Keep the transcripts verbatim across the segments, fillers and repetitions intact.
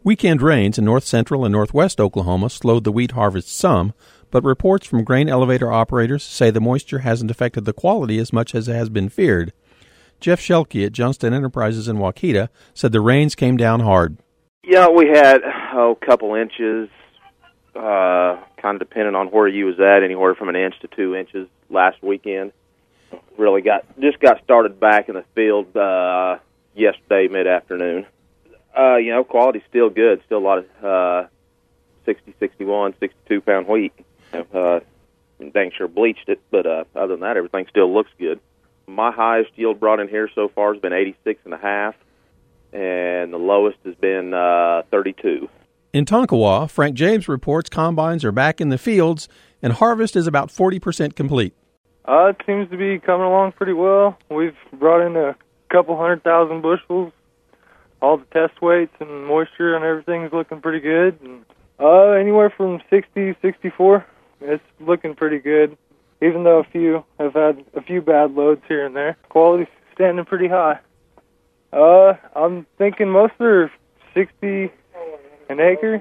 Weekend rains in north central and northwest Oklahoma slowed the wheat harvest some, but reports from grain elevator operators say the moisture hasn't affected the quality as much as has been feared. Jeff Shelke at Johnston Enterprises in Waukeeta said the rains came down hard. Yeah, we had oh, a couple inches, uh, kind of depending on where you was at, anywhere from an inch to two inches last weekend. Really got just got started back in the field uh, yesterday mid-afternoon. Uh, you know, quality's still good. Still a lot of uh, sixty, sixty-one, sixty-two pound wheat. Uh, dang sure bleached it, but uh, other than that, everything still looks good. My highest yield brought in here so far has been eighty-six and a half, and the lowest has been uh, thirty-two. In Tonkawa, Frank James reports combines are back in the fields, and harvest is about forty percent complete. Uh, it seems to be coming along pretty well. We've brought in a couple hundred thousand bushels. All the test weights and moisture and everything is looking pretty good. And, uh, anywhere from sixty, sixty-four, it's looking pretty good. Even though a few have had a few bad loads here and there, quality's standing pretty high. Uh, I'm thinking most are sixty an acre,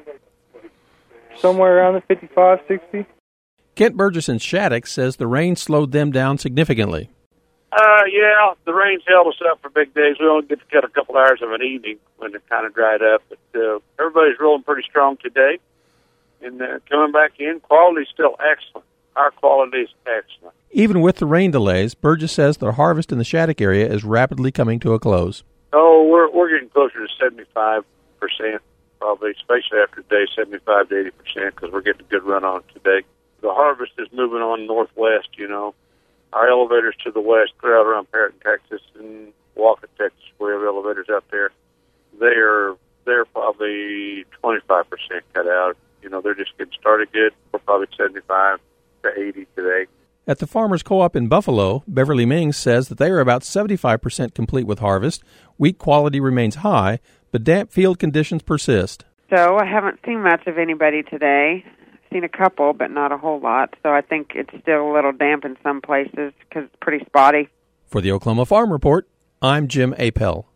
somewhere around the fifty-five, sixty. Kent Burgess in Shattuck says the rain slowed them down significantly. Uh, yeah, the rains held us up for big days. We only get to cut a couple hours of an evening when it kind of dried up. But uh, everybody's rolling pretty strong today. And uh, coming back in, quality's still excellent. Our quality is excellent. Even with the rain delays, Burgess says the harvest in the Shattuck area is rapidly coming to a close. Oh, we're we're getting closer to seventy-five percent, probably, especially after today, seventy-five to eighty percent, because we're getting a good run on today. The harvest is moving on northwest, you know. Our elevators to the west, clear out around Perriton, Texas, and Walker, Texas, we have elevators out there. They're they're probably twenty-five percent cut out. You know, they're just getting started good. We're probably seventy-five to eighty today. At the Farmers Co-op in Buffalo, Beverly Mings says that they are about seventy-five percent complete with harvest. Wheat quality remains high, but damp field conditions persist. So I haven't seen much of anybody today. Seen a couple, but not a whole lot. So I think it's still a little damp in some places because it's pretty spotty. For the Oklahoma Farm Report, I'm Jim Apel.